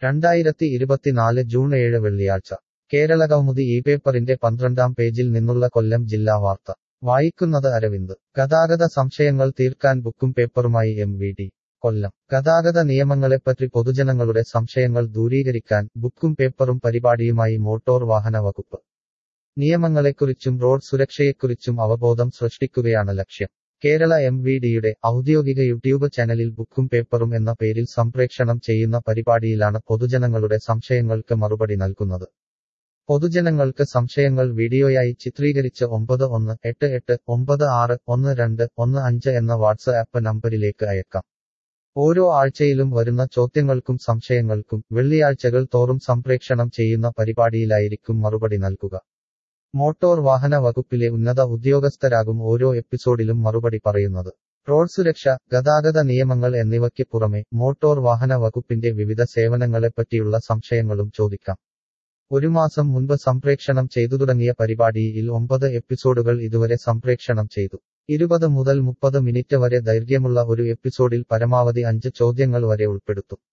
2024 June 7 വെള്ളിയാഴ്ച കേരളകൗമുദി ഈ പേപ്പറിന്റെ 12-ാം പേജിൽ നിന്നുള്ള കൊല്ലം ജില്ലാ വാർത്ത വായിക്കുന്നത് അരവിന്ദ് ഗതാഗത സംശയങ്ങൾ തീർക്കാൻ ബുക്കും പേപ്പറുമായി MVD കൊല്ലം ഗതാഗത നിയമങ്ങളെപ്പറ്റി പൊതുജനങ്ങളുടെ സംശയങ്ങൾ ദൂരീകരിക്കാൻ ബുക്കും പേപ്പറും പരിപാടിയുമായി മോട്ടോർ വാഹന വകുപ്പ് നിയമങ്ങളെക്കുറിച്ചും റോഡ് സുരക്ഷയെക്കുറിച്ചും അവബോധം സൃഷ്ടിക്കുകയാണ് ലക്ഷ്യം കേരള MVDയുടെ ഔദ്യോഗിക യൂട്യൂബ് ചാനലിൽ ബുക്കും പേപ്പറും എന്ന പേരിൽ സംപ്രേക്ഷണം ചെയ്യുന്ന പരിപാടിയിലാണ് പൊതുജനങ്ങളുടെ സംശയങ്ങൾക്ക് മറുപടി നൽകുന്നത് പൊതുജനങ്ങൾക്ക് സംശയങ്ങൾ വീഡിയോയായി ചിത്രീകരിച്ച് 9188961215 എന്ന വാട്സ്ആപ്പ് നമ്പരിലേക്ക് അയക്കാം ഓരോ ആഴ്ചയിലും വരുന്ന ചോദ്യങ്ങൾക്കും സംശയങ്ങൾക്കും വെള്ളിയാഴ്ചകൾ തോറും സംപ്രേക്ഷണം ചെയ്യുന്ന പരിപാടിയിലായിരിക്കും മറുപടി നൽകുക മോട്ടോർ വാഹന വകുപ്പിലെ ഉന്നത ഉദ്യോഗസ്ഥരാകും ഓരോ എപ്പിസോഡിലും മറുപടി പറയുന്നത് റോഡ് സുരക്ഷ ഗതാഗത നിയമങ്ങൾ എന്നിവയ്ക്ക് പുറമെ മോട്ടോർ വാഹന വകുപ്പിന്റെ വിവിധ സേവനങ്ങളെപ്പറ്റിയുള്ള സംശയങ്ങളും ചോദിക്കാം ഒരു മാസം മുൻപ് സംപ്രേക്ഷണം ചെയ്തു തുടങ്ങിയ പരിപാടിയിൽ 9 എപ്പിസോഡുകൾ ഇതുവരെ സംപ്രേക്ഷണം ചെയ്തു 20 മുതൽ 30 മിനിറ്റ് വരെ ദൈർഘ്യമുള്ള ഒരു എപ്പിസോഡിൽ പരമാവധി 5 ചോദ്യങ്ങൾ വരെ ഉൾപ്പെടുത്തും